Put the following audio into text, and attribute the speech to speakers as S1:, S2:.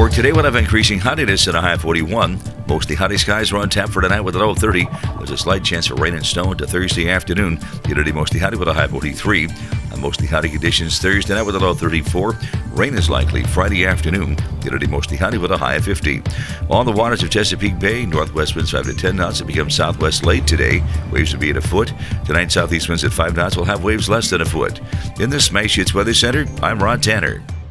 S1: For today, we'll have increasing hottiness at a high of 41. Mostly hotty skies are on tap for tonight with a low of 30. There's a slight chance of rain and snow into Thursday afternoon. Humidity mostly hotty with a high of 43. And mostly hotty conditions Thursday night with a low of 34. Rain is likely Friday afternoon. Humidity mostly hotty with a high of 50. On the waters of Chesapeake Bay, northwest winds 5 to 10 knots. It becomes southwest late today. Waves will be at a foot. Tonight, southeast winds at 5 knots will have waves less than a foot. In the Smash Hits Weather Center, I'm Ron Tanner.